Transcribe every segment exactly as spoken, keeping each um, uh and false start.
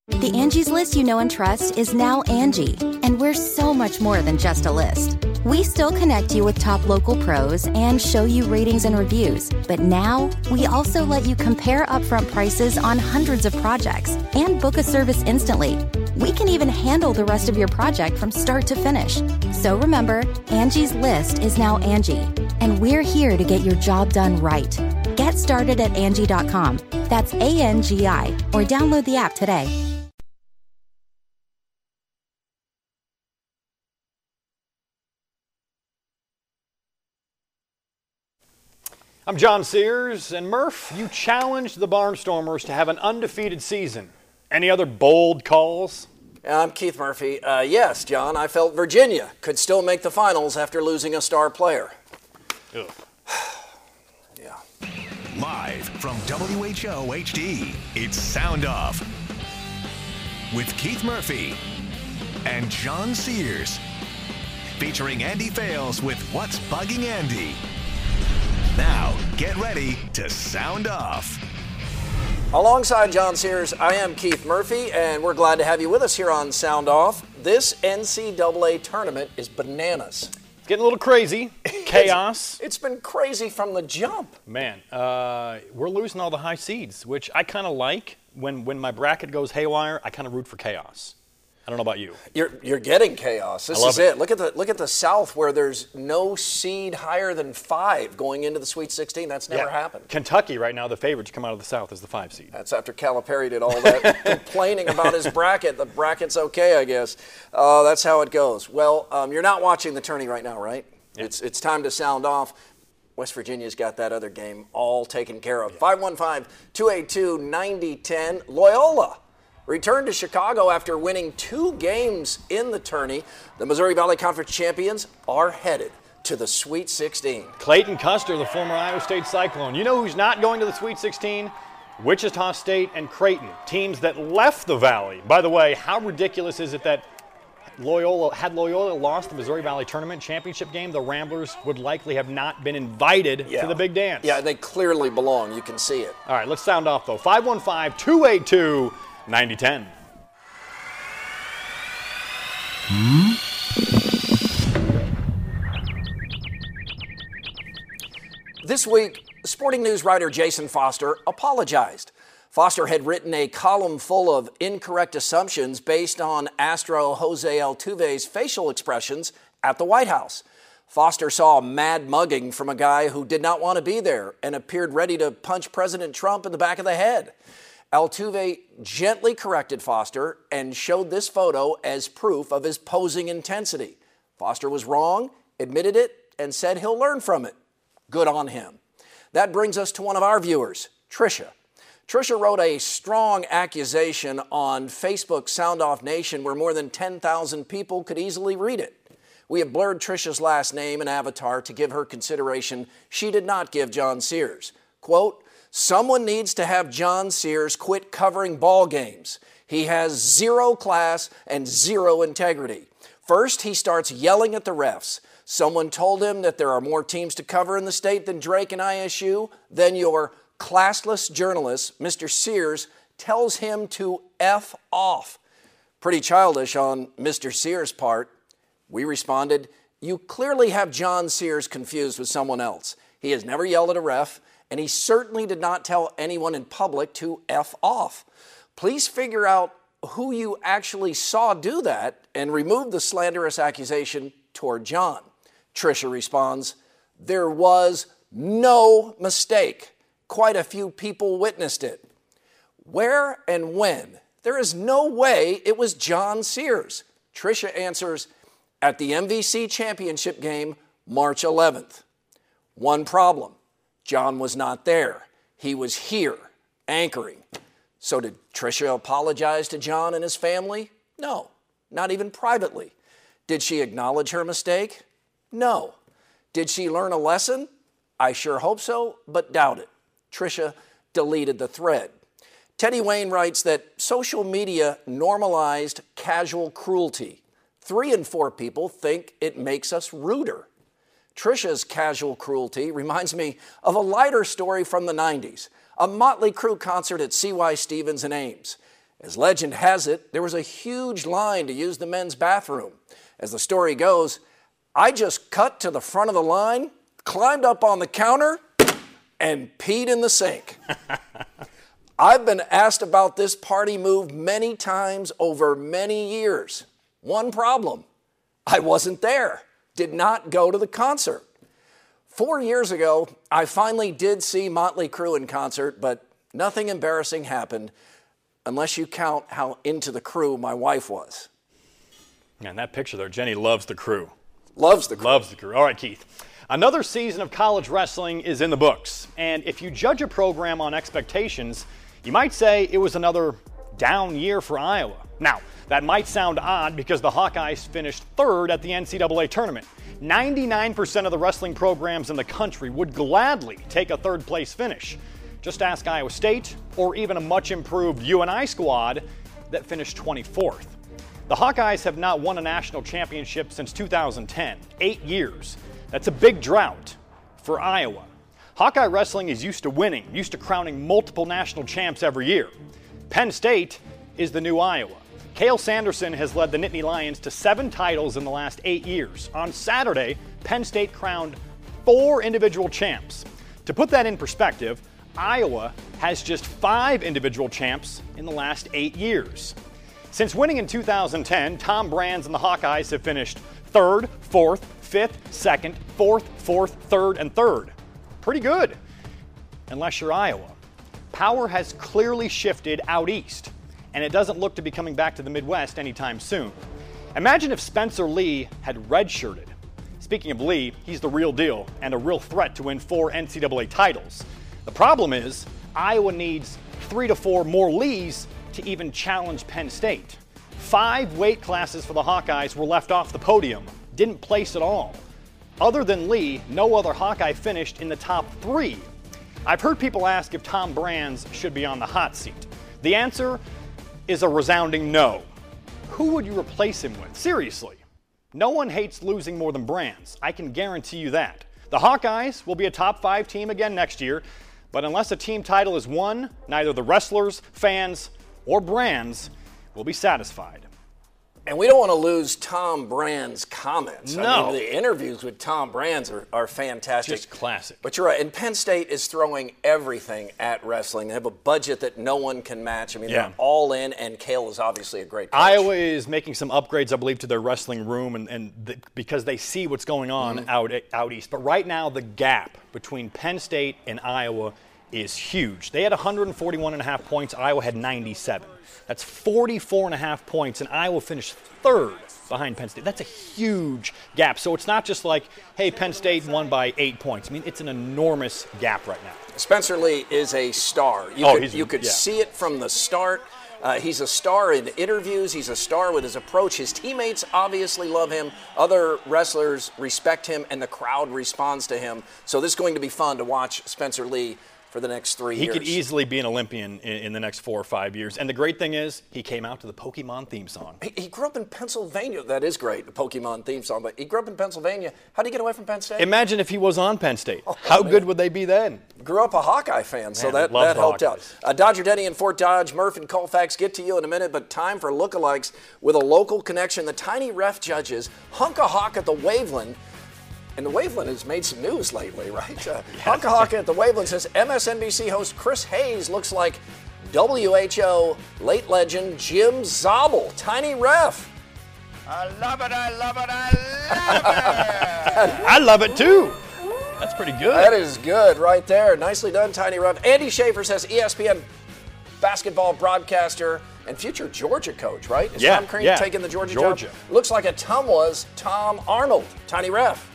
The Angie's List you know and trust is now Angie, and we're so much more than just a list. We still connect you with top local pros and show you ratings and reviews, but now we also let you compare upfront prices on hundreds of projects and book a service instantly. We can even handle the rest of your project from start to finish. So remember, Angie's List is now Angie, and we're here to get your job done right. Get started at Angie dot com. That's A N G I, or download the app today. I'm John Sears, and Murph, you challenged the Barnstormers to have an undefeated season. Any other bold calls? I'm Keith Murphy. Uh, yes, John, I felt Virginia could still make the finals after losing a star player. Ugh. Yeah. Live from W H O H D, it's Sound Off with Keith Murphy and John Sears, featuring Andy Fales with What's Bugging Andy. Now, get ready to sound off. Alongside John Sears, I am Keith Murphy, and we're glad to have you with us here on Sound Off. This N C double A tournament is bananas. It's getting a little crazy. Chaos. it's, it's been crazy from the jump. Man, uh, we're losing all the high seeds, which I kind of like. When, when my bracket goes haywire, I kind of root for chaos. I don't know about you. You're you're getting chaos. This is it. it. Look at the look at the South, where there's no seed higher than five going into the Sweet sixteen. That's never yeah. happened. Kentucky right now, the favorite to come out of the South is the five seed. That's after Calipari did all that complaining about his bracket. The bracket's okay, I guess. Uh, that's how it goes. Well, um, you're not watching the tourney right now, right? Yeah. It's it's time to sound off. West Virginia's got that other game all taken care of. five one five, two eight two, nine zero one zero. Loyola returned to Chicago after winning two games in the tourney. The Missouri Valley Conference champions are headed to the Sweet sixteen. Clayton Custer, the former Iowa State Cyclone. You know who's not going to the Sweet sixteen? Wichita State and Creighton, teams that left the Valley. By the way, how ridiculous is it that Loyola, had Loyola lost the Missouri Valley Tournament championship game, the Ramblers would likely have not been invited yeah. to the big dance. Yeah, they clearly belong. You can see it. All right, let's sound off, though. five one five, two eight two, nine zero one zero. Hmm? This week, Sporting News writer Jason Foster apologized. Foster had written a column full of incorrect assumptions based on Astro Jose Altuve's facial expressions at the White House. Foster saw a mad mugging from a guy who did not want to be there and appeared ready to punch President Trump in the back of the head. Altuve gently corrected Foster and showed this photo as proof of his posing intensity. Foster was wrong, admitted it, and said he'll learn from it. Good on him. That brings us to one of our viewers, Tricia. Tricia wrote a strong accusation on Facebook Sound Off Nation where more than ten thousand people could easily read it. We have blurred Tricia's last name and avatar to give her consideration she did not give John Sears. Quote, someone needs to have John Sears quit covering ball games. He has zero class and zero integrity. First, he starts yelling at the refs. Someone told him that there are more teams to cover in the state than Drake and I S U. Then your classless journalist, Mister Sears, tells him to F off. Pretty childish on Mister Sears' part. We responded, you clearly have John Sears confused with someone else. He has never yelled at a ref, and he certainly did not tell anyone in public to F off. Please figure out who you actually saw do that and remove the slanderous accusation toward John. Tricia responds, there was no mistake. Quite a few people witnessed it. Where and when? There is no way it was John Sears. Tricia answers, at the M V C championship game, March eleventh. One problem, John was not there. He was here, anchoring. So did Tricia apologize to John and his family? No, not even privately. Did she acknowledge her mistake? No. Did she learn a lesson? I sure hope so, but doubt it. Tricia deleted the thread. Teddy Wayne writes that social media normalized casual cruelty. Three in four people think it makes us ruder. Tricia's casual cruelty reminds me of a lighter story from the nineties, a Motley Crue concert at C Y Stevens in Ames. As legend has it, there was a huge line to use the men's bathroom. As the story goes, I just cut to the front of the line, climbed up on the counter, and peed in the sink. I've been asked about this party move many times over many years. One problem, I wasn't there, did not go to the concert. Four years ago, I finally did see Motley Crue in concert, but nothing embarrassing happened unless you count how into the Crue my wife was. And that picture there, Jenny loves the Crue. Loves the Crue. Loves the Crue. All right, Keith. Another season of college wrestling is in the books. And if you judge a program on expectations, you might say it was another down year for Iowa. Now, that might sound odd because the Hawkeyes finished third at the N C double A tournament. ninety-nine percent of the wrestling programs in the country would gladly take a third place finish. Just ask Iowa State or even a much improved U N I squad that finished twenty-fourth. The Hawkeyes have not won a national championship since two thousand ten, eight years. That's a big drought for Iowa. Hawkeye wrestling is used to winning, used to crowning multiple national champs every year. Penn State is the new Iowa. Cale Sanderson has led the Nittany Lions to seven titles in the last eight years. On Saturday, Penn State crowned four individual champs. To put that in perspective, Iowa has just five individual champs in the last eight years. Since winning in two thousand ten, Tom Brands and the Hawkeyes have finished third, fourth, fifth, second, fourth, fourth, third, and third. Pretty good, unless you're Iowa. Power has clearly shifted out east, and it doesn't look to be coming back to the Midwest anytime soon. Imagine if Spencer Lee had redshirted. Speaking of Lee, he's the real deal and a real threat to win four N C double A titles. The problem is, Iowa needs three to four more Lees to even challenge Penn State. Five weight classes for the Hawkeyes were left off the podium, didn't place at all. Other than Lee, no other Hawkeye finished in the top three. I've heard people ask if Tom Brands should be on the hot seat. The answer is a resounding no. Who would you replace him with? Seriously. No one hates losing more than Brands. I can guarantee you that. The Hawkeyes will be a top five team again next year, but unless a team title is won, neither the wrestlers, fans, or Brands will be satisfied. And we don't want to lose Tom Brands' comments. No. I mean, the interviews with Tom Brands are, are fantastic. Just classic. But you're right. And Penn State is throwing everything at wrestling. They have a budget that no one can match. I mean, Yeah. they're all in, and Cale is obviously a great coach. Iowa is making some upgrades, I believe, to their wrestling room and, and the, because they see what's going on mm-hmm. out, out east. But right now, the gap between Penn State and Iowa is huge. They had one hundred forty-one and a half points. Iowa had ninety-seven. That's forty-four and a half points, and Iowa finished third behind Penn State. That's a huge gap. So it's not just like, hey, Penn State won by eight points. I mean, it's an enormous gap right now. Spencer Lee is a star. You oh, could, he's a, you could yeah. see it from the start. Uh, he's a star in interviews. He's a star with his approach. His teammates obviously love him. Other wrestlers respect him, and the crowd responds to him. So this is going to be fun to watch Spencer Lee for the next three he years. He could easily be an Olympian in, in the next four or five years. And the great thing is, he came out to the Pokemon theme song. He, he grew up in Pennsylvania. That is great, the Pokemon theme song. But he grew up in Pennsylvania. How did he get away from Penn State? Imagine if he was on Penn State. Oh, How man. good would they be then? Grew up a Hawkeye fan, so Man, that, loves that the helped Hawkeyes. out. Uh, Dodger Denny in Fort Dodge, Murph and Colfax get to you in a minute, but time for lookalikes with a local connection. The Tiny Ref judges hunk a hawk at the Waveland. And the Waveland has made some news lately, right? Uh, yes. Hunk a hawk at the Waveland says M S N B C host Chris Hayes looks like W H O late legend Jim Zabel. Tiny Ref. I love it, I love it, I love it. I love it too. That's pretty good. That is good right there. Nicely done, Tiny Ref. Andy Schaefer says E S P N basketball broadcaster and future Georgia coach, right? Is Yeah, Tom Crean yeah. taking the Georgia, Georgia. job? Looks like a Tom was Tom Arnold. Tiny Ref.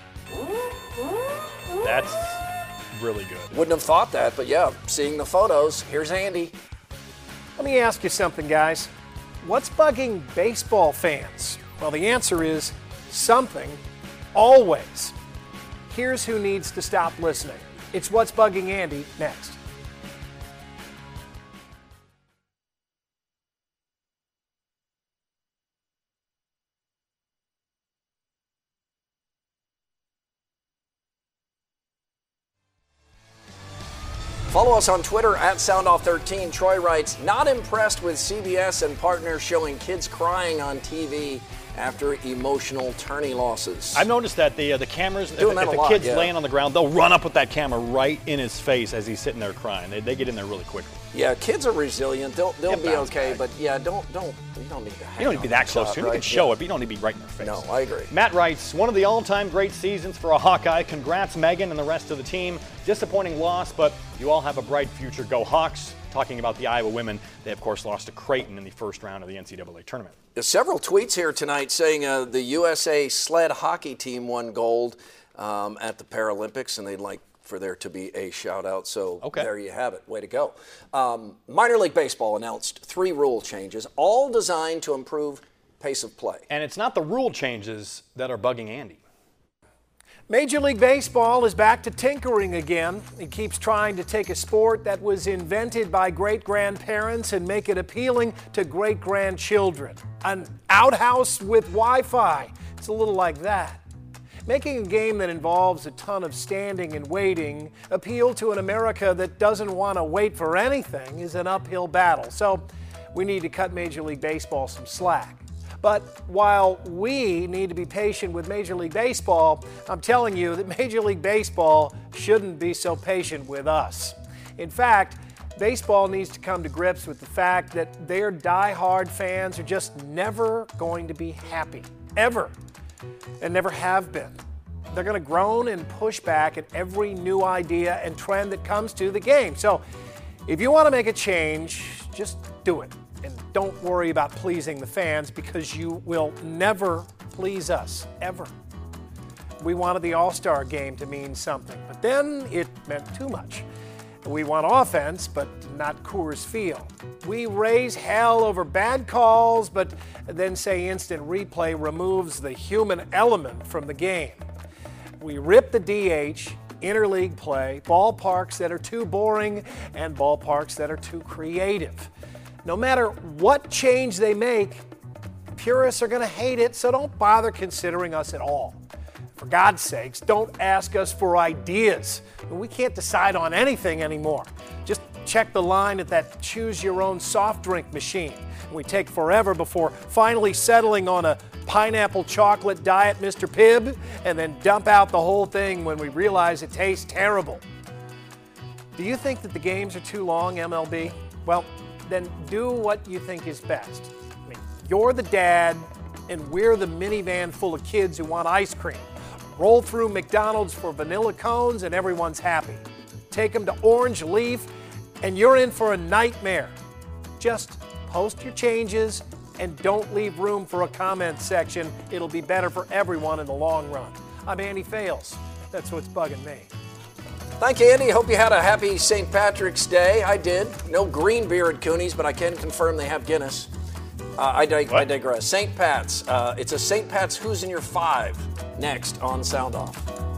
That's really good. Wouldn't have thought that, but yeah, seeing the photos, here's Andy. Let me ask you something, guys. What's bugging baseball fans? Well, the answer is something, always. Here's who needs to stop listening. It's What's Bugging Andy next. Follow us on Twitter at Sound Off thirteen. Troy writes, not impressed with C B S and partners showing kids crying on T V after emotional tourney losses. I've noticed that the uh, the cameras, if, Doing that if a the lot, kid's yeah. laying on the ground, they'll run up with that camera right in his face as he's sitting there crying. They, they get in there really quickly. Yeah, kids are resilient. They'll they'll They'll be bounce okay, back. but yeah, don't don't you don't need to. Hang You don't need to be that close shot, to him. right? You can show yeah. it, but you don't need to be right in their face. No, I agree. Matt writes, one of the all-time great seasons for a Hawkeye. Congrats, Megan and the rest of the team. Disappointing loss, but you all have a bright future. Go Hawks. Talking about the Iowa women, they of course lost to Creighton in the first round of the N C double A tournament. Several tweets here tonight saying uh, the U S A sled hockey team won gold um, at the Paralympics, and they'd like for there to be a shout out. So okay. There you have it. Way to go. Um, Minor League Baseball announced three rule changes, all designed to improve pace of play. And it's not the rule changes that are bugging Andy. Major League Baseball is back to tinkering again. It keeps trying to take a sport that was invented by great-grandparents and make it appealing to great-grandchildren. An outhouse with Wi-Fi. It's a little like that. Making a game that involves a ton of standing and waiting appeal to an America that doesn't want to wait for anything is an uphill battle. So we need to cut Major League Baseball some slack. But while we need to be patient with Major League Baseball, I'm telling you that Major League Baseball shouldn't be so patient with us. In fact, baseball needs to come to grips with the fact that their die-hard fans are just never going to be happy, ever, and never have been. They're going to groan and push back at every new idea and trend that comes to the game. So if you want to make a change, just do it. And don't worry about pleasing the fans, because you will never please us, ever. We wanted the All-Star game to mean something, but then it meant too much. We want offense, but not Coors Field. We raise hell over bad calls, but then say instant replay removes the human element from the game. We rip the D H, interleague play, ballparks that are too boring, and ballparks that are too creative. No matter what change they make, purists are going to hate it, so don't bother considering us at all. For God's sakes, don't ask us for ideas. We can't decide on anything anymore. Just check the line at that choose-your-own soft drink machine. We take forever before finally settling on a pineapple chocolate diet Mister Pibb, and then dump out the whole thing when we realize it tastes terrible. Do you think that the games are too long, M L B? Well, then do what you think is best. I mean, you're the dad, and we're the minivan full of kids who want ice cream. Roll through McDonald's for vanilla cones, and everyone's happy. Take them to Orange Leaf, and you're in for a nightmare. Just post your changes, and don't leave room for a comment section. It'll be better for everyone in the long run. I'm Andy Fales. That's what's bugging me. Thank you, Andy. Hope you had a happy Saint Patrick's Day. I did. No green beer at Cooney's, but I can confirm they have Guinness. Uh, I, dig- I digress. Saint Pat's. Uh, it's a Saint Pat's Who's in Your Five next on Sound Off.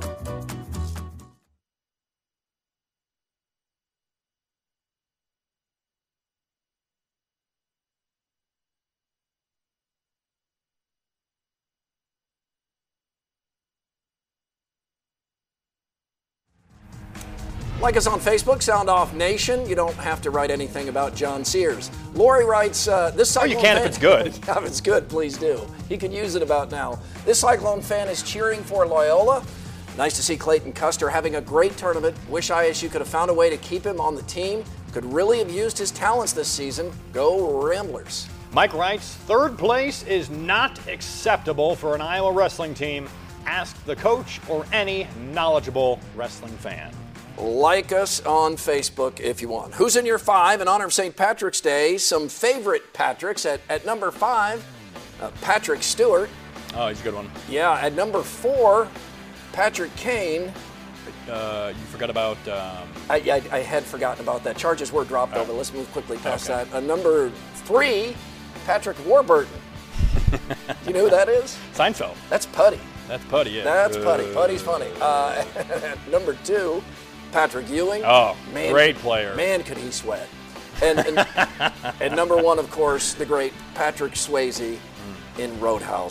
Like us on Facebook, Sound Off Nation. You don't have to write anything about John Sears. Lori writes, uh, this Cyclone Oh, you can fan, if it's good. Yeah, if it's good, please do. He could use it about now. This Cyclone fan is cheering for Loyola. Nice to see Clayton Custer having a great tournament. Wish I S U could have found a way to keep him on the team. Could really have used his talents this season. Go Ramblers. Mike writes, third place is not acceptable for an Iowa wrestling team. Ask the coach or any knowledgeable wrestling fan. Like us on Facebook if you want. Who's in your five in honor of Saint Patrick's Day? Some favorite Patricks. At, at number five, uh, Patrick Stewart. Oh, he's a good one. Yeah, at number four, Patrick Kane. Uh, you forgot about... Um... I, I, I had forgotten about that. Charges were dropped oh. over. Let's move quickly past okay. that. Uh, number three, Patrick Warburton. Do you know who that is? Seinfeld. That's Putty. That's Putty, yeah. That's uh... Putty. Putty's funny. Uh, at number two, Patrick Ewing. Oh, man, great player. Man, could he sweat. And, and, and number one, of course, the great Patrick Swayze mm. in Roadhouse.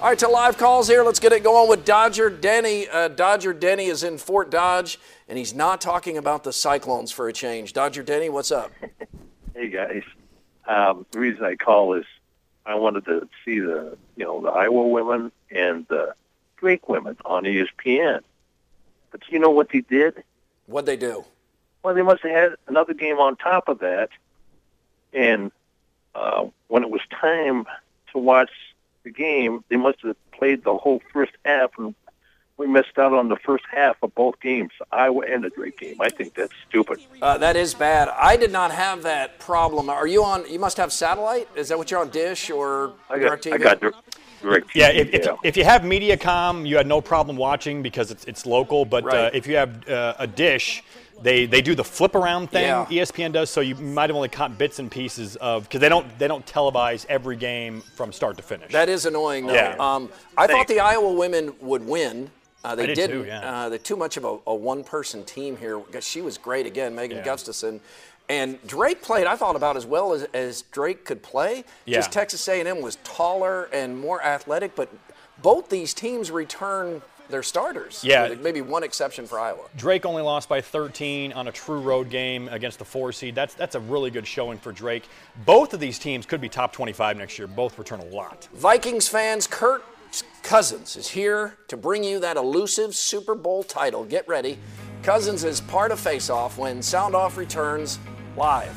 All right, to live calls here. Let's get it going with Dodger Denny. Uh, Dodger Denny is in Fort Dodge, and he's not talking about the Cyclones for a change. Dodger Denny, what's up? Hey, guys. Um, the reason I call is I wanted to see the, you know, the Iowa women and the Drake women on E S P N. But you know what they did? What'd they do? Well, they must have had another game on top of that. And uh, when it was time to watch the game, they must have played the whole first half, and we missed out on the first half of both games, Iowa and the Drake game. I think that's stupid. Uh, that is bad. I did not have that problem. Are you on? You must have satellite. Is that what you're on? Dish or I got, DirecTV? I got Direct. Yeah, if, if, if you have Mediacom, you had no problem watching because it's it's local. But Right. uh, if you have uh, a dish, they, they do the flip around thing. Yeah. E S P N does, so you might have only caught bits and pieces of because they don't they don't televise every game from start to finish. That is annoying, though. Yeah. Um, I thought the Iowa women would win. Uh, they I did didn't. too, yeah. uh, they're too much of a, a one-person team here. She was great again, Megan Yeah. Gustafson. And Drake played, I thought, about as well as, as Drake could play. Yeah. Just Texas A and M was taller and more athletic, but both these teams return their starters. Yeah. With maybe one exception for Iowa. Drake only lost by thirteen on a true road game against the four seed. That's that's a really good showing for Drake. Both of these teams could be top twenty-five next year. Both return a lot. Vikings fans, Kirk Cousins is here to bring you that elusive Super Bowl title. Get ready. Cousins is part of Face Off when Sound Off returns live.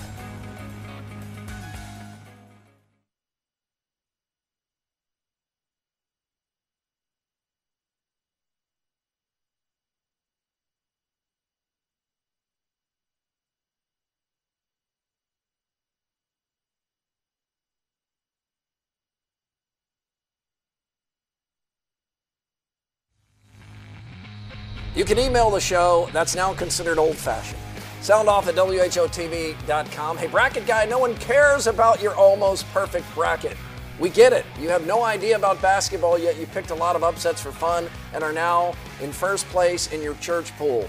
You can email the show. That's now considered old-fashioned. Sound off at W H O T V dot com. Hey, bracket guy, no one cares about your almost perfect bracket. We get it. You have no idea about basketball, yet you picked a lot of upsets for fun and are now in first place in your church pool.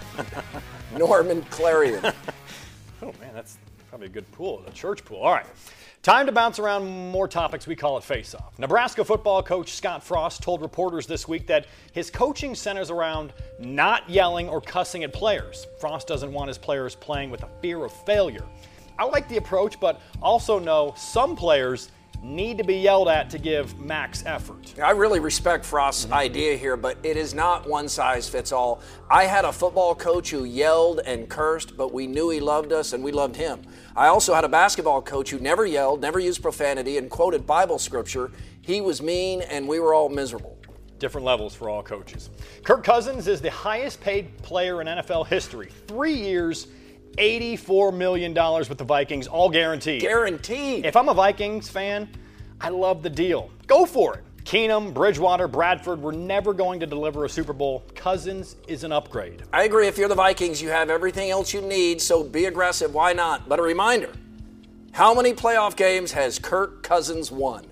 Norman Clarion. Oh, man, that's probably a good pool, a church pool. All right. Time to bounce around more topics. We call it Face Off. Nebraska football coach Scott Frost told reporters this week that his coaching centers around not yelling or cussing at players. Frost doesn't want his players playing with a fear of failure. I like the approach, but also know some players need to be yelled at to give max effort. I really respect Frost's idea here, but it is not one size fits all. I had a football coach who yelled and cursed, but we knew he loved us and we loved him. I also had a basketball coach who never yelled, never used profanity, and quoted Bible scripture. He was mean and we were all miserable. Different levels for all coaches. Kirk Cousins is the highest paid player in N F L history. Three years, eighty-four million dollars with the Vikings, all guaranteed. Guaranteed. If I'm a Vikings fan, I love the deal. Go for it. Keenum, Bridgewater, Bradford were never going to deliver a Super Bowl. Cousins is an upgrade. I agree. If you're the Vikings, you have everything else you need, so be aggressive. Why not? But a reminder, how many playoff games has Kirk Cousins won?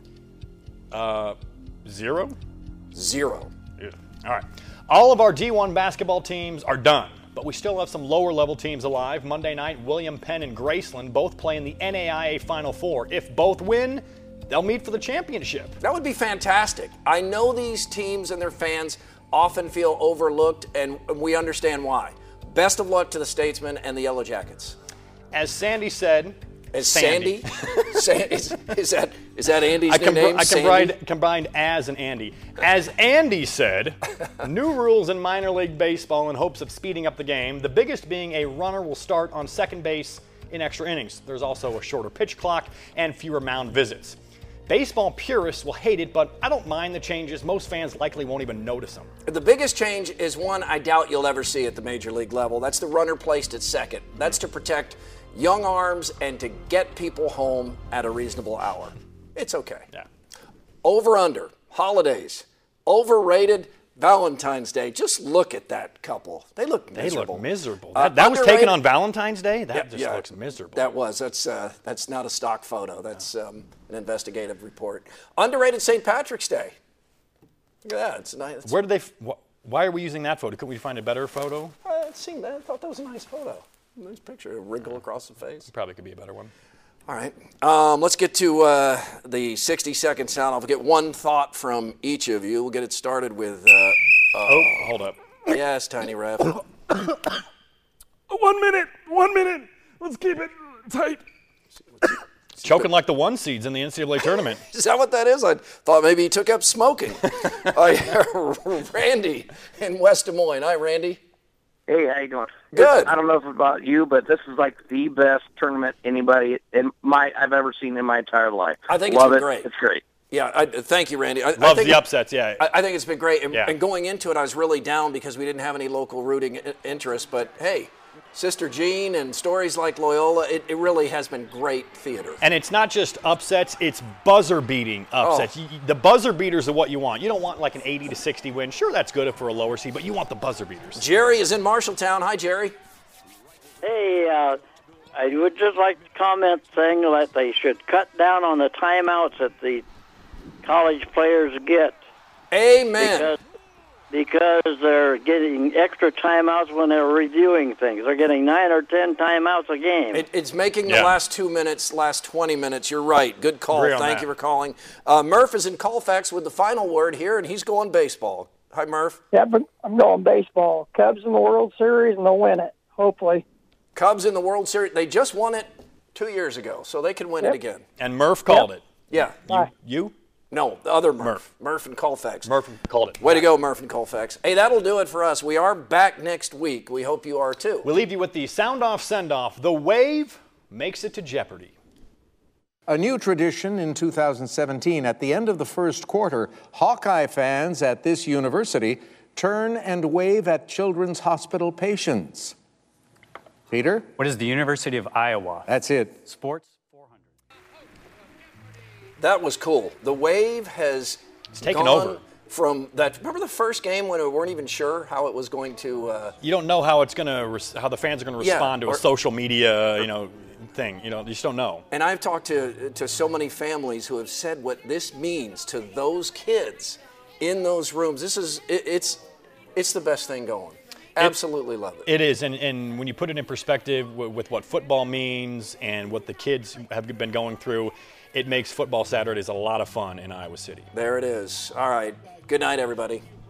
Uh, zero? Zero. Yeah. All right. All of our D one basketball teams are done, but we still have some lower level teams alive. Monday night, William Penn and Graceland both play in the N A I A Final Four. If both win, they'll meet for the championship. That would be fantastic. I know these teams and their fans often feel overlooked, and we understand why. Best of luck to the Statesmen and the Yellow Jackets. As Sandy said, Is Sandy. Sandy? San- is, is that is that Andy's I, new com- name? I Sandy? combined, combined as and Andy. As Andy said, new rules in minor league baseball in hopes of speeding up the game, the biggest being a runner will start on second base in extra innings. There's also a shorter pitch clock and fewer mound visits. Baseball purists will hate it, but I don't mind the changes. Most fans likely won't even notice them. The biggest change is one I doubt you'll ever see at the major league level. That's the runner placed at second. That's to protect young arms and to get people home at a reasonable hour. It's okay. Yeah. Over under, holidays, overrated, Valentine's Day. Just look at that couple. They look They miserable. look miserable. Uh, that that was underrated- taken on Valentine's Day? That Yeah, just yeah, looks miserable. That was. That's uh, that's not a stock photo. That's um, an investigative report. Underrated Saint Patrick's Day. Look at that. It's nice. It's, Where did they? F- wh- why are we using that photo? Couldn't we find a better photo? I seen that. I thought that was a nice photo. Nice picture. A wrinkle across the face. Probably could be a better one. All right. Um, let's get to uh, the sixty-second sound. I'll get one thought from each of you. We'll get it started with. Uh, uh, oh, hold up. Yes, Tiny Ref. One minute. One minute. Let's keep it tight. Choking like the one seeds in the N C double A tournament. Is that what that is? I thought maybe he took up smoking. uh, Randy in West Des Moines. Hi, Randy. Hey, how you doing? Good. I don't know if it's about you, but this is like the best tournament anybody in my I've ever seen in my entire life. I think Love it's been it. great. It's great. Yeah, I, thank you, Randy. I, Loves I think the upsets, yeah. I, I think it's been great. And, yeah. and going into it, I was really down because we didn't have any local rooting I- interest. But hey, Sister Jean and stories like Loyola, it, it really has been great theater. And it's not just upsets, it's buzzer-beating upsets. Oh. You, the buzzer beaters are what you want. You don't want like an eighty to sixty win. Sure, that's good for a lower seed, but you want the buzzer beaters. Jerry is in Marshalltown. Hi, Jerry. Hey, uh, I would just like to comment saying that they should cut down on the timeouts that the college players get. Amen. Because, because they're getting extra timeouts when they're reviewing things. They're getting nine or ten timeouts a game. It, it's making the Yeah. last two minutes, last twenty minutes. You're right. Good call. Agree on Thank that. you for calling. Uh, Murph is in Colfax with the final word here, and he's going baseball. Hi, Murph. Yeah, but I'm going baseball. Cubs in the World Series, and they'll win it, hopefully. Cubs in the World Series. They just won it two years ago, so they can win Yep. it again. And Murph called Yep. it. Yeah. Bye. You? No, the other Murph. Murph. Murph and Colfax. Murph called it. Way to go, Murph and Colfax. Hey, that'll do it for us. We are back next week. We hope you are too. We'll leave you with the sound-off send-off. The Wave makes it to Jeopardy. A new tradition in two thousand seventeen. At the end of the first quarter, Hawkeye fans at this university turn and wave at Children's Hospital patients. Peter? What is the University of Iowa? That's it. Sports? That was cool. The Wave has It's taken gone over. from that. Remember the first game when we weren't even sure how it was going to. Uh, You don't know how it's gonna, res- how the fans are gonna Yeah, respond to or- a social media, you know, thing. You know, you just don't know. And I've talked to to so many families who have said what this means to those kids in those rooms. This is it, it's it's the best thing going. Absolutely love it. It is, and, and when you put it in perspective with, with what football means and what the kids have been going through, it makes football Saturdays a lot of fun in Iowa City. There it is. All right. Good night, everybody.